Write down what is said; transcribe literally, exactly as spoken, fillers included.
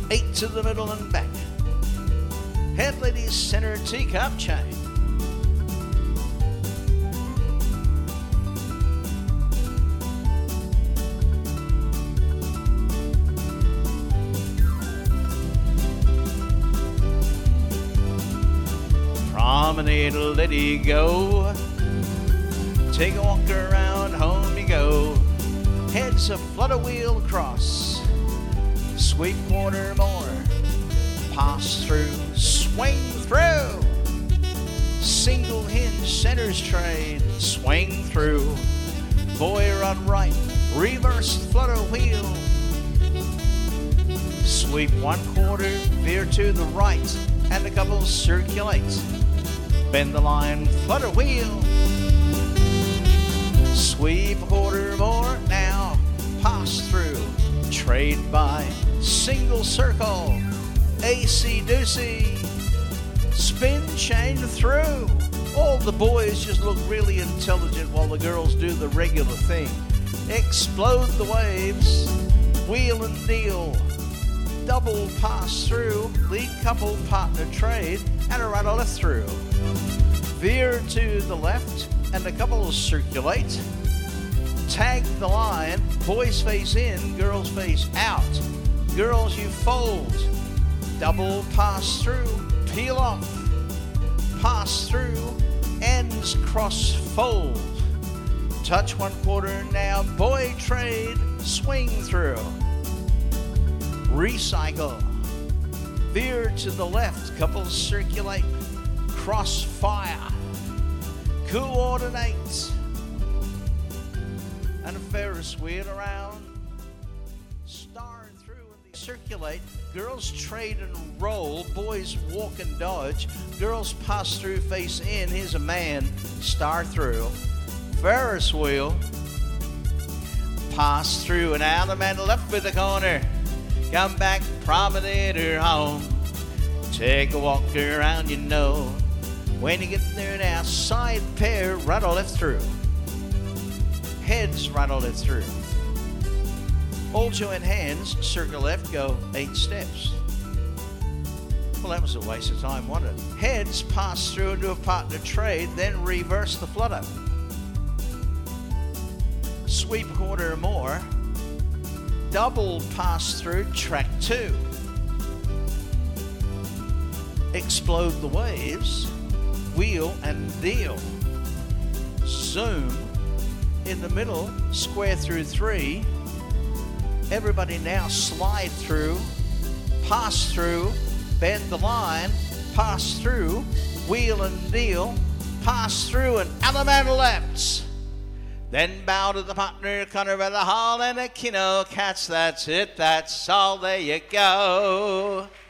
Eight to the middle and back. Head ladies center teacup chain. Promenade, let it go. Take a walk around, home you go. Heads a flutter wheel across. Sweep quarter more. Pass through, swing through. Single hinge centers trade, swing through. Boy run right, reverse flutter wheel. Sweep one quarter, veer to the right, and a couple circulate. Bend the line, flutter wheel. Sweep a quarter more now, pass through. Trade by, single circle. A-C-doocy, spin chain through. All the boys just look really intelligent while the girls do the regular thing. Explode the waves, wheel and deal, double pass through, lead couple partner trade, and a right or left through. Veer to the left, and a couple circulate. Tag the line, boys face in, girls face out. Girls, you fold. Double pass through, peel off, pass through, ends cross fold. Touch one quarter now, boy trade, swing through. Recycle, veer to the left, couples circulate, cross fire, coordinate, and a Ferris wheel around. Star through and circulate. Girls trade and roll. Boys walk and dodge. Girls pass through, face in. Here's a man. Star through. Ferris wheel. Pass through and out. A man left with the corner. Come back, promenade her home. Take a walk around, you know. When you get there now, side pair, right or left through. Heads, right or left through. All joint hands, circle left, go eight steps. Well, that was a waste of time, wasn't it? Heads pass through into a partner trade, then reverse the flutter. Sweep a quarter or more. Double pass through, track two. Explode the waves, wheel and deal. Zoom in the middle, square through three. Everybody now slide through, pass through, bend the line, pass through, wheel and deal, pass through and elemental lefts. Then bow to the partner, corner by the hall and a kino catch. That's it, that's all, there you go.